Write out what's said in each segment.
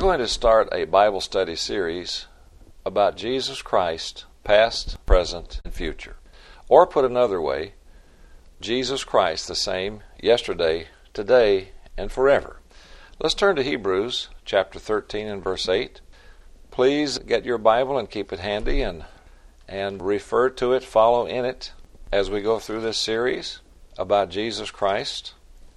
going to start a Bible study series about Jesus Christ, past, present, and future. Or put another way, Jesus Christ the same yesterday, today, and forever. Let's turn to Hebrews chapter 13 and verse 8. Please get your Bible and keep it handy and refer to it, follow in it as we go through this series about Jesus Christ.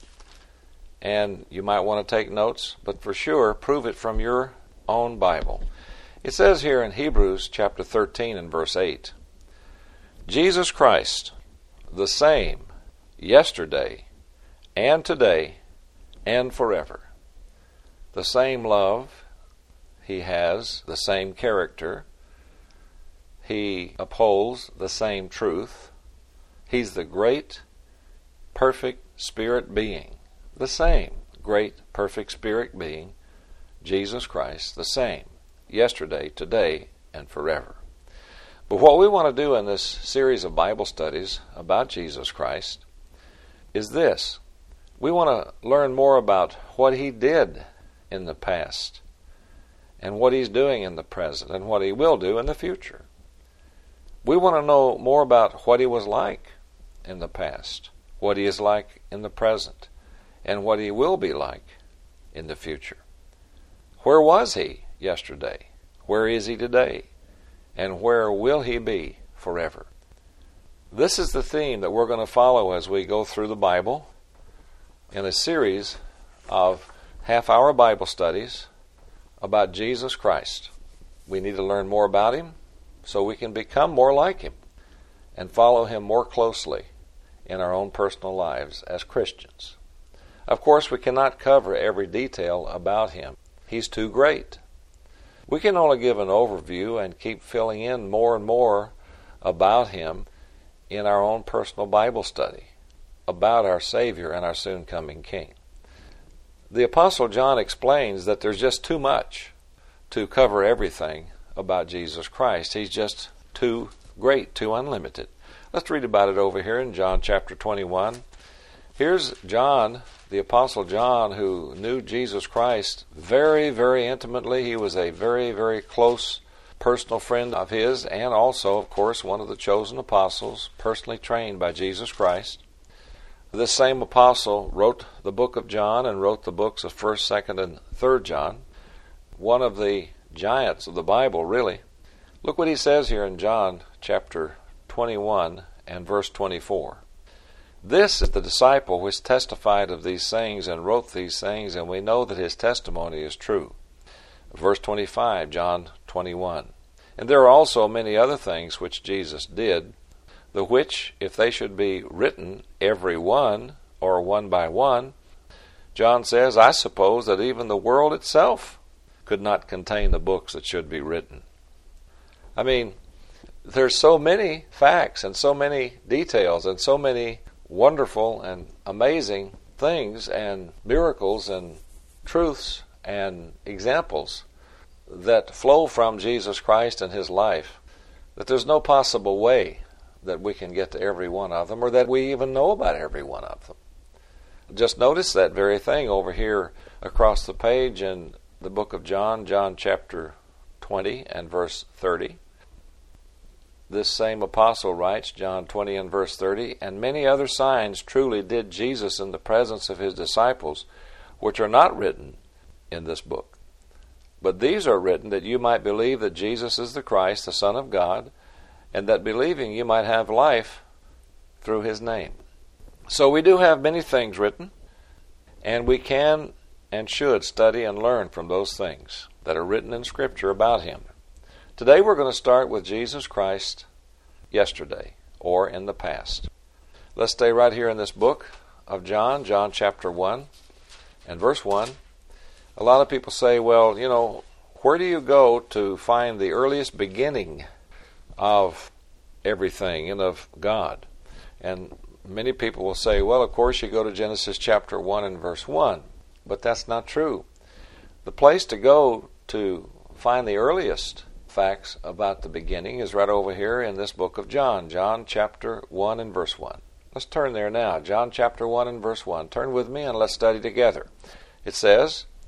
And you might want to take notes, but for sure, prove it from your own Bible. It says here in Hebrews chapter 13 and verse 8, Jesus Christ, the same yesterday and today and forever. The same love he has, the same character. He upholds the same truth. He's the great, perfect Spirit being. The same great, perfect Spirit being, Jesus Christ, the same, yesterday, today, and forever. But what we want to do in this series of Bible studies about Jesus Christ is this. We want to learn more about what He did in the past, and what He's doing in the present, and what He will do in the future. We want to know more about what He was like in the past, what He is like in the present, and what He will be like in the future. Where was He yesterday? Where is He today? And where will He be forever? This is the theme that we're going to follow as we go through the Bible in a series of half-hour Bible studies about Jesus Christ. We need to learn more about Him so we can become more like Him and follow Him more closely in our own personal lives as Christians. Of course, we cannot cover every detail about Him. He's too great. We can only give an overview and keep filling in more and more about Him in our own personal Bible study, about our Savior and our soon-coming King. The Apostle John explains that there's just too much to cover everything about Jesus Christ. He's just too great, too unlimited. Let's read about it over here in John chapter 21. Here's John, the Apostle John, who knew Jesus Christ very, very intimately. He was a very, very close personal friend of his, and also, of course, one of the chosen apostles, personally trained by Jesus Christ. This same apostle wrote the book of John and wrote the books of 1st, 2nd, and 3rd John, one of the giants of the Bible, really. Look what he says here in John chapter 21 and verse 24. This is the disciple which testified of these things and wrote these things, and we know that his testimony is true. Verse 25, John 21. And there are also many other things which Jesus did, the which, if they should be written every one, or one by one, John says, I suppose that even the world itself could not contain the books that should be written. I mean, there's so many facts and so many details and so many wonderful and amazing things and miracles and truths and examples that flow from Jesus Christ and His life, that there's no possible way that we can get to every one of them, or that we even know about every one of them. Just notice that very thing over here across the page in the book of John, John chapter 20 and verse 30. This same apostle writes, John 20 and verse 30, and many other signs truly did Jesus in the presence of His disciples, which are not written in this book. But these are written that you might believe that Jesus is the Christ, the Son of God, and that believing you might have life through His name. So we do have many things written, and we can and should study and learn from those things that are written in Scripture about Him. Today we're going to start with Jesus Christ yesterday, or in the past. Let's stay right here in this book of John, John chapter 1 and verse 1. A lot of people say, well, where do you go to find the earliest beginning of everything and of God? And many people will say, well, of course you go to Genesis chapter 1 and verse 1. But that's not true. The place to go to find the earliest facts about the beginning is right over here in this book of John, John chapter 1 and verse 1. Let's turn there now, John chapter 1 and verse 1. Turn with me and let's study together. It says,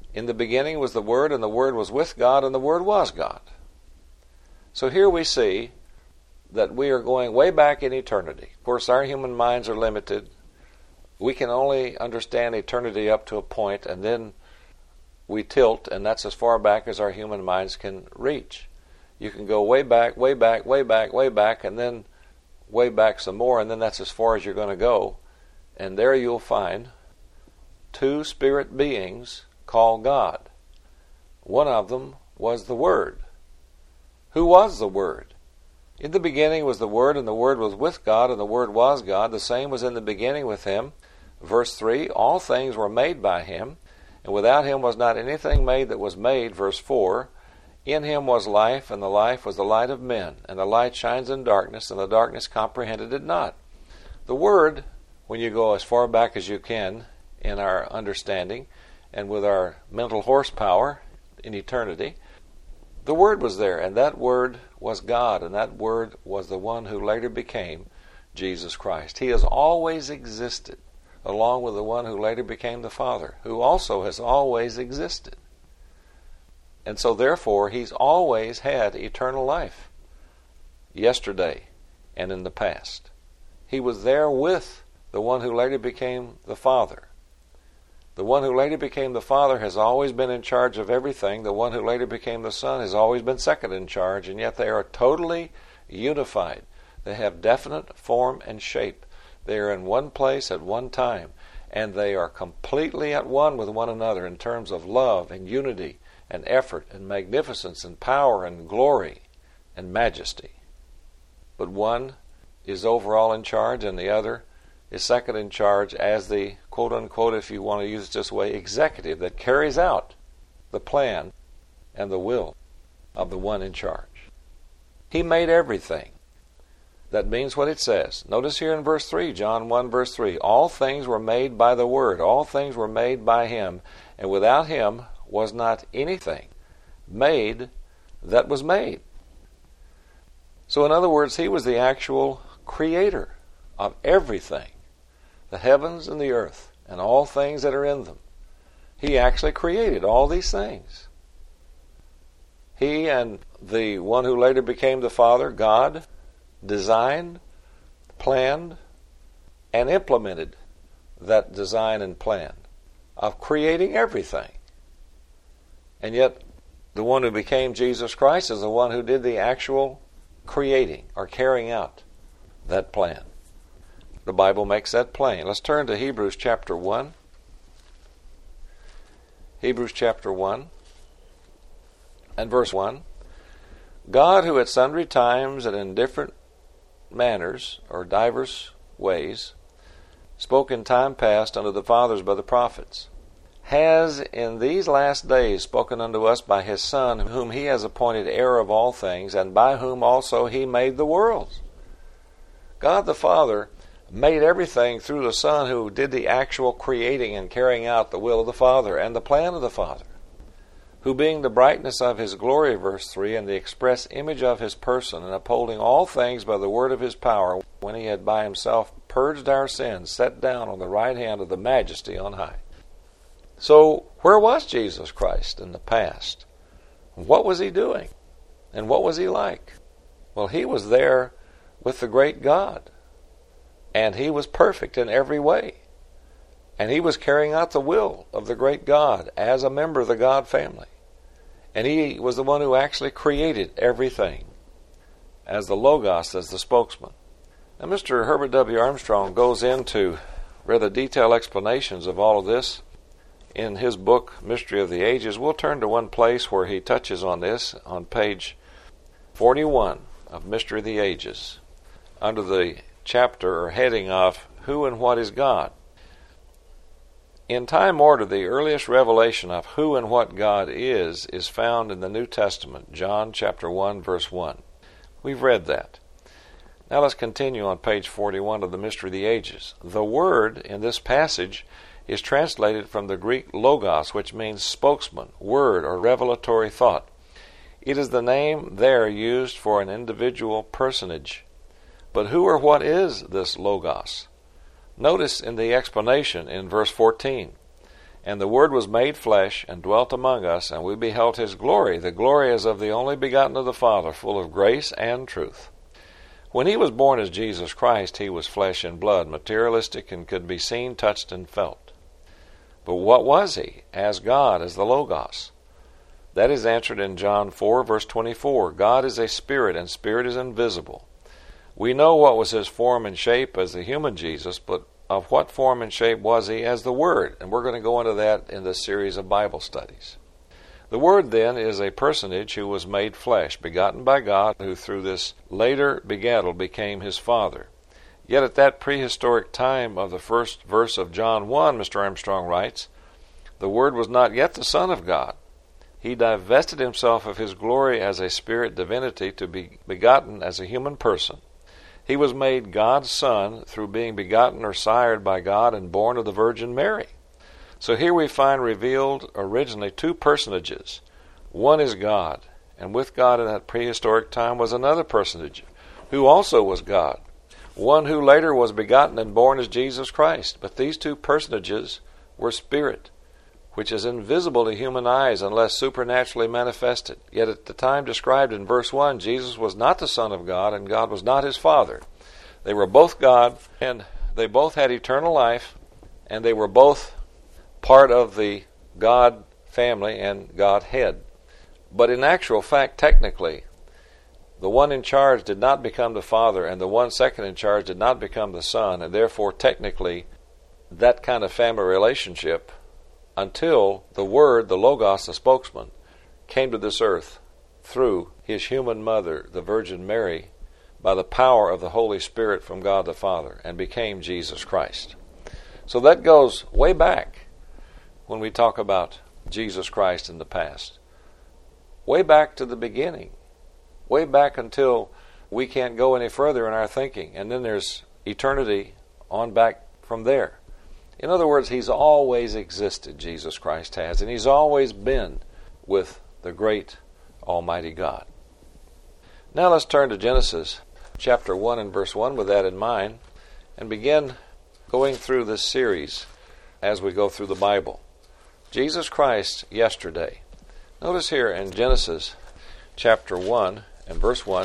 In the beginning was the Word, and the Word was with God, and the Word was God. So here we see that we are going way back in eternity. Of course, our human minds are limited. We can only understand eternity up to a point, and then we tilt, and that's as far back as our human minds can reach. You can go way back, way back, way back, way back, and then way back some more, and then that's as far as you're going to go. And there you'll find two spirit beings called God. One of them was the Word. Who was the Word? In the beginning was the Word, and the Word was with God, and the Word was God. The same was in the beginning with Him. Verse 3, all things were made by Him, and without Him was not anything made that was made. Verse 4, in Him was life, and the life was the light of men. And the light shines in darkness, and the darkness comprehended it not. The Word, when you go as far back as you can in our understanding, and with our mental horsepower in eternity, the Word was there, and that Word was God, and that Word was the one who later became Jesus Christ. He has always existed, along with the one who later became the Father, who also has always existed. And so therefore, He's always had eternal life, yesterday and in the past. He was there with the one who later became the Father. The one who later became the Father has always been in charge of everything. The one who later became the Son has always been second in charge, and yet they are totally unified. They have definite form and shape. They are in one place at one time, and they are completely at one with one another in terms of love and unity and effort and magnificence and power and glory and majesty. But one is overall in charge, and the other is second in charge as the quote-unquote, if you want to use it this way, executive that carries out the plan and the will of the one in charge. He made everything. That means what it says. Notice here in verse 3, John 1 verse 3, all things were made by the Word, all things were made by Him, and without Him was not anything made that was made. So in other words, He was the actual creator of everything, the heavens and the earth, and all things that are in them. He actually created all these things. He and the one who later became the Father, God, designed, planned, and implemented that design and plan of creating everything. And yet, the one who became Jesus Christ is the one who did the actual creating or carrying out that plan. The Bible makes that plain. Let's turn to Hebrews chapter 1. Hebrews chapter 1 and verse 1. God, who at sundry times and in different manners or divers ways spoke in time past unto the fathers by the prophets, has in these last days spoken unto us by His Son, whom He has appointed heir of all things, and by whom also He made the worlds. God the Father made everything through the Son, who did the actual creating and carrying out the will of the Father and the plan of the Father, who being the brightness of His glory, verse 3, and the express image of His person, and upholding all things by the word of His power, when He had by Himself purged our sins, sat down on the right hand of the Majesty on high. So, where was Jesus Christ in the past? What was He doing? And what was He like? Well, He was there with the great God. And He was perfect in every way. And He was carrying out the will of the great God as a member of the God family. And He was the one who actually created everything as the Logos, as the spokesman. Now, Mr. Herbert W. Armstrong goes into rather detailed explanations of all of this in his book, Mystery of the Ages. We'll turn to one place where he touches on this on page 41 of Mystery of the Ages, under the chapter or heading of Who and What is God. In time order, the earliest revelation of who and what God is found in the New Testament, John chapter 1, verse 1. We've read that. Now let's continue on page 41 of the Mystery of the Ages. The word in this passage is translated from the Greek logos, which means spokesman, word, or revelatory thought. It is the name there used for an individual personage. But who or what is this logos? Notice in the explanation in verse 14, And the Word was made flesh, and dwelt among us, and we beheld his glory. The glory is of the only begotten of the Father, full of grace and truth. When he was born as Jesus Christ, he was flesh and blood, materialistic, and could be seen, touched, and felt. But what was he? As God, as the Logos. That is answered in John 4, verse 24. God is a spirit, and spirit is invisible. We know what was his form and shape as the human Jesus, but of what form and shape was he as the Word? And we're going to go into that in this series of Bible studies. The Word, then, is a personage who was made flesh, begotten by God, who through this later begettal became his Father. Yet at that prehistoric time of the first verse of John 1, Mr. Armstrong writes, the Word was not yet the Son of God. He divested himself of his glory as a spirit divinity to be begotten as a human person. He was made God's Son through being begotten or sired by God and born of the Virgin Mary. So here we find revealed originally two personages. One is God, and with God in that prehistoric time was another personage, who also was God. One who later was begotten and born as Jesus Christ. But these two personages were spirit, which is invisible to human eyes unless supernaturally manifested. Yet at the time described in verse 1, Jesus was not the Son of God, and God was not his Father. They were both God, and they both had eternal life, and they were both part of the God family and Godhead. But in actual fact, technically, the one in charge did not become the Father, and the one second in charge did not become the Son, and therefore technically that kind of family relationship until the Word, the Logos, the spokesman, came to this earth through his human mother, the Virgin Mary, by the power of the Holy Spirit from God the Father, and became Jesus Christ. So that goes way back when we talk about Jesus Christ in the past. Way back to the beginning. Way back until we can't go any further in our thinking. And then there's eternity on back from there. In other words, he's always existed, Jesus Christ has, and he's always been with the great Almighty God. Now let's turn to Genesis chapter 1 and verse 1 with that in mind, and begin going through this series as we go through the Bible. Jesus Christ yesterday. Notice here in Genesis chapter 1 and verse 1,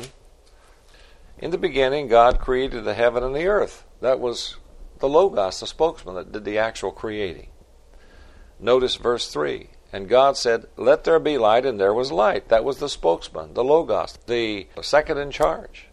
in the beginning God created the heaven and the earth. That was the Logos, the spokesman, that did the actual creating. Notice verse 3. And God said, let there be light, and there was light. That was the spokesman, the Logos, the second in charge.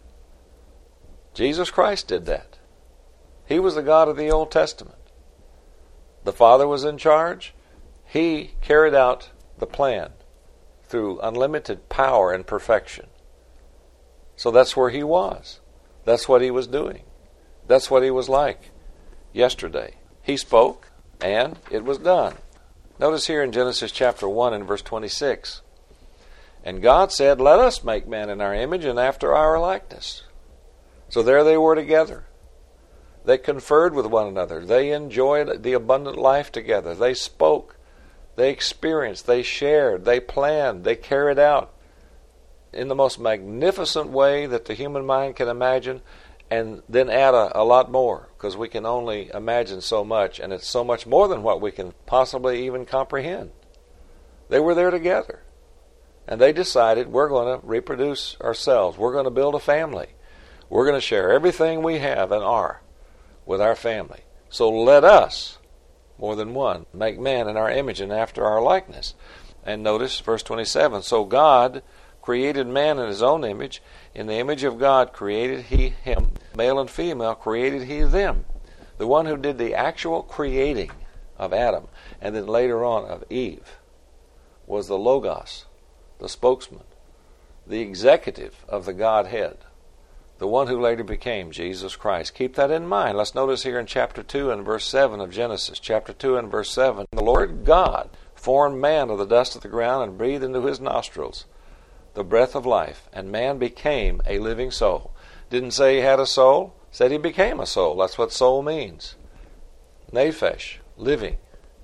Jesus Christ did that. He was the God of the Old Testament. The Father was in charge. He carried out the plan through unlimited power and perfection. So that's where he was. That's what he was doing. That's what he was like yesterday. He spoke, and it was done. Notice here in Genesis chapter 1 and verse 26. And God said, let us make man in our image and after our likeness. So there they were together. They conferred with one another. They enjoyed the abundant life together. They spoke. They experienced. They shared. They planned. They carried out in the most magnificent way that the human mind can imagine, and then add a lot more, because we can only imagine so much, and it's so much more than what we can possibly even comprehend. They were there together, and they decided, we're going to reproduce ourselves. We're going to build a family. We're going to share everything we have and are with our family. So let us, more than one, make man in our image and after our likeness. And notice verse 27, so God created man in his own image. In the image of God created he him. Male and female created he them. The one who did the actual creating of Adam, and then later on of Eve, was the Logos, the spokesman, the executive of the Godhead, the one who later became Jesus Christ. Keep that in mind. Let's notice here in chapter 2 and verse 7 of Genesis. Chapter 2 and verse 7. The Lord God formed man of the dust of the ground and breathed into his nostrils the breath of life, and man became a living soul. Didn't say he had a soul, said he became a soul. That's what soul means. Nephesh, living.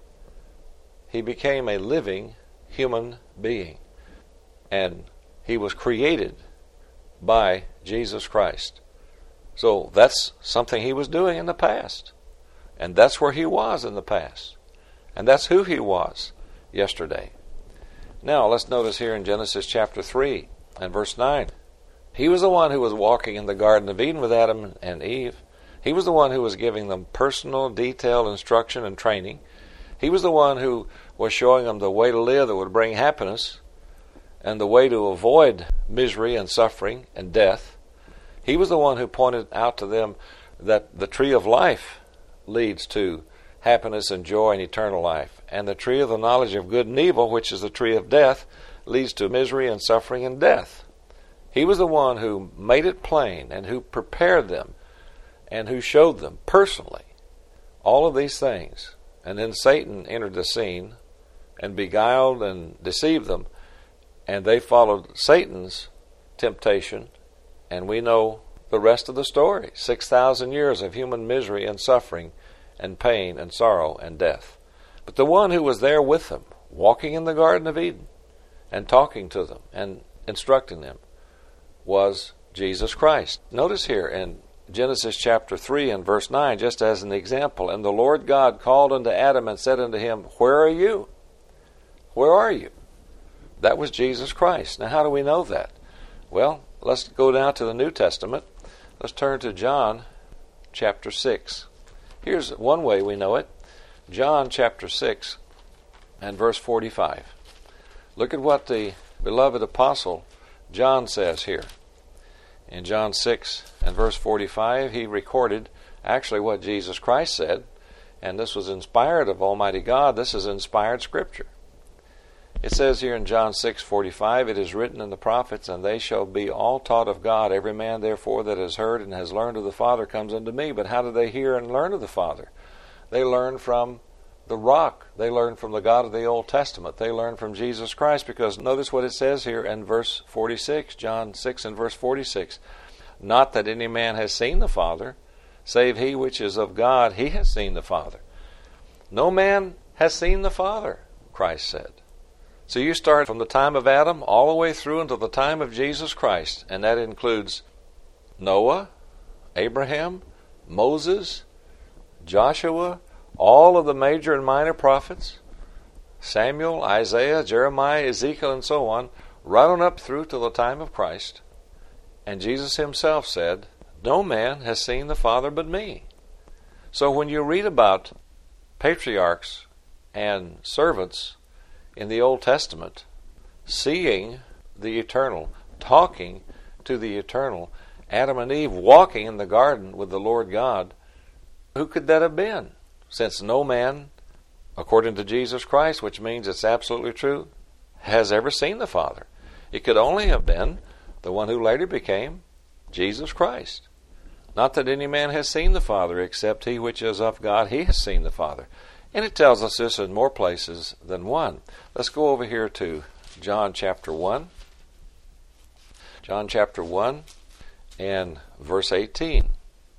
He became a living human being. And he was created by Jesus Christ. So that's something he was doing in the past. And that's where he was in the past. And that's who he was yesterday. Now, let's notice here in Genesis chapter 3 and verse 9. He was the one who was walking in the Garden of Eden with Adam and Eve. He was the one who was giving them personal, detailed instruction and training. He was the one who was showing them the way to live that would bring happiness and the way to avoid misery and suffering and death. He was the one who pointed out to them that the tree of life leads to happiness and joy and eternal life, and the tree of the knowledge of good and evil, which is the tree of death, leads to misery and suffering and death. He was the one who made it plain and who prepared them and who showed them personally all of these things. And then Satan entered the scene and beguiled and deceived them, and they followed Satan's temptation, and we know the rest of the story. 6,000 years of human misery and suffering and pain and sorrow and death. But the one who was there with them, walking in the Garden of Eden and talking to them and instructing them, was Jesus Christ. Notice here in Genesis chapter 3 and verse 9, just as an example, "And the Lord God called unto Adam and said unto him, Where are you? Where are you?" That was Jesus Christ. Now, how do we know that? Well, let's go down to the New Testament. Let's turn to John chapter 6. Here's one way we know it. John chapter 6 and verse 45. Look at what the beloved apostle John says here. In John 6 and verse 45, he recorded actually what Jesus Christ said, and this was inspired of Almighty God. This is inspired Scripture. It says here in John 6:45, "It is written in the prophets, and they shall be all taught of God. Every man therefore that has heard and has learned of the Father comes unto me." But how do they hear and learn of the Father? They learn from the rock. They learn from the God of the Old Testament. They learn from Jesus Christ, because notice what it says here in verse 46, John 6 and verse 46. "Not that any man has seen the Father, save he which is of God, he has seen the Father." No man has seen the Father, Christ said. So you start from the time of Adam all the way through until the time of Jesus Christ, and that includes Noah, Abraham, Moses, Joshua, all of the major and minor prophets, Samuel, Isaiah, Jeremiah, Ezekiel, and so on, right on up through to the time of Christ. And Jesus himself said, "No man has seen the Father but me." So when you read about patriarchs and servants in the Old Testament seeing the eternal, talking to the eternal, Adam and Eve walking in the garden with the Lord God, who could that have been? Since no man, according to Jesus Christ, which means it's absolutely true, has ever seen the Father. It could only have been the one who later became Jesus Christ. "Not that any man has seen the Father, except he which is of God, he has seen the Father." And it tells us this in more places than one. Let's go over here to John chapter 1. John chapter 1 and verse 18.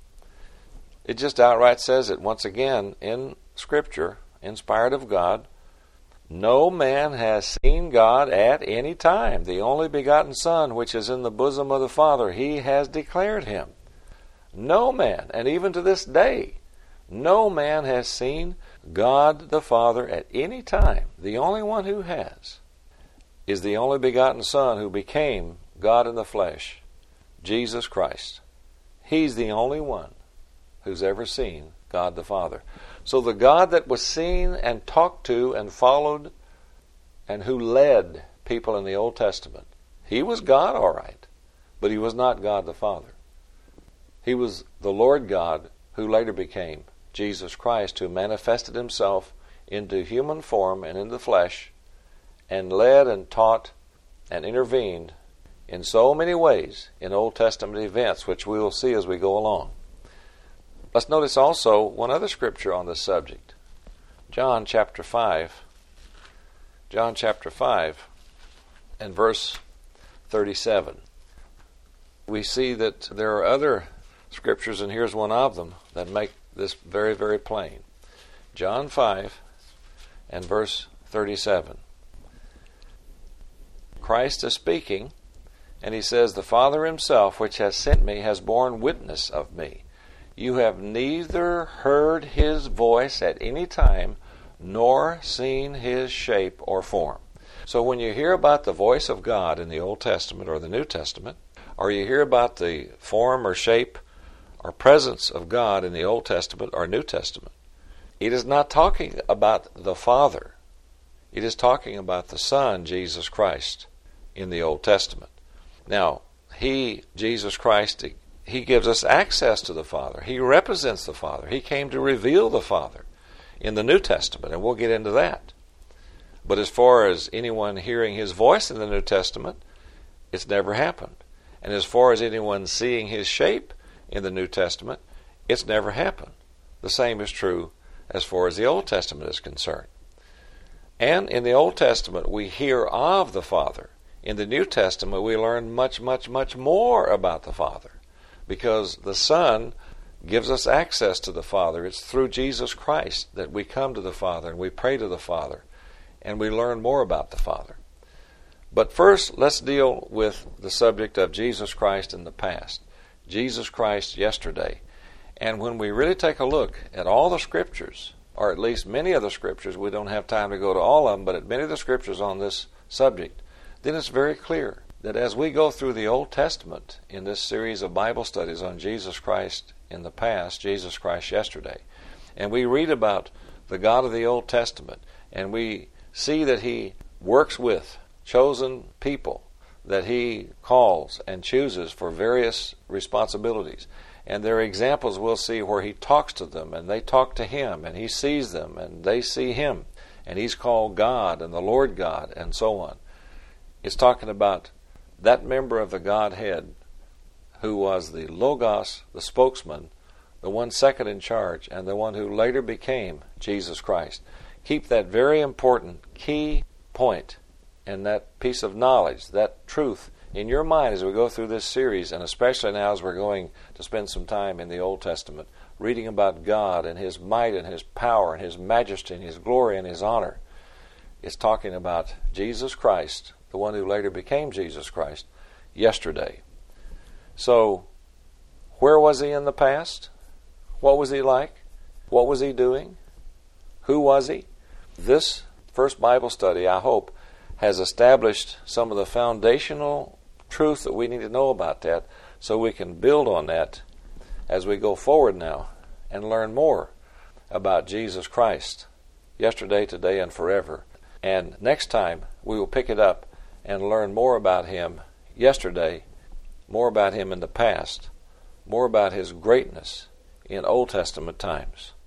It just outright says it once again in Scripture, inspired of God. "No man has seen God at any time. The only begotten Son, which is in the bosom of the Father, he has declared him." No man, and even to this day, no man has seen God the Father at any time. The only one who has is the only begotten Son who became God in the flesh, Jesus Christ. He's the only one who's ever seen God the Father. So the God that was seen and talked to and followed and who led people in the Old Testament, he was God, all right, but he was not God the Father. He was the Lord God who later became Jesus Christ, who manifested himself into human form and in the flesh and led and taught and intervened in so many ways in Old Testament events, which we will see as we go along. Let's notice also one other scripture on this subject. John chapter 5. John chapter 5 and verse 37. We see that there are other scriptures, and here's one of them, that make this very, very plain. John 5 and verse 37. Christ is speaking, and he says, "The Father himself, which has sent me, has borne witness of me. You have neither heard his voice at any time, nor seen his shape or form. So when you hear about the voice of God in the Old Testament or the New Testament, or you hear about the form or shape or presence of God in the Old Testament or New Testament, it is not talking about the Father. It is talking about the Son, Jesus Christ, in the Old Testament. Now, He, Jesus Christ, He gives us access to the Father. He represents the Father. He came to reveal the Father in the New Testament, and we'll get into that. But as far as anyone hearing His voice in the New Testament, it's never happened. And as far as anyone seeing His shape in the New Testament, it's never happened. The same is true as far as the Old Testament is concerned. And in the Old Testament, we hear of the Father. In the New Testament, we learn much, much, much more about the Father, because the Son gives us access to the Father. It's through Jesus Christ that we come to the Father and we pray to the Father and we learn more about the Father. But first, let's deal with the subject of Jesus Christ in the past. Jesus Christ yesterday. And when we really take a look at all the Scriptures, or at least many of the Scriptures, we don't have time to go to all of them, but at many of the Scriptures on this subject, then it's very clear that as we go through the Old Testament in this series of Bible studies on Jesus Christ in the past, Jesus Christ yesterday, and we read about the God of the Old Testament, and we see that He works with chosen people that He calls and chooses for various responsibilities. And there are examples we'll see where He talks to them and they talk to Him, and He sees them and they see Him, and He's called God and the Lord God and so on. It's talking about that member of the Godhead who was the Logos, the spokesman, the one second in charge, and the one who later became Jesus Christ. Keep that very important key point and that piece of knowledge, that truth, in your mind as we go through this series, and especially now as we're going to spend some time in the Old Testament, reading about God and His might and His power and His majesty and His glory and His honor. It's talking about Jesus Christ, the one who later became Jesus Christ, yesterday. So, where was He in the past? What was He like? What was He doing? Who was He? This first Bible study, I hope, has established some of the foundational truth that we need to know about that, so we can build on that as we go forward now and learn more about Jesus Christ, yesterday, today, and forever. And next time we will pick it up and learn more about Him yesterday, more about Him in the past, more about His greatness in Old Testament times.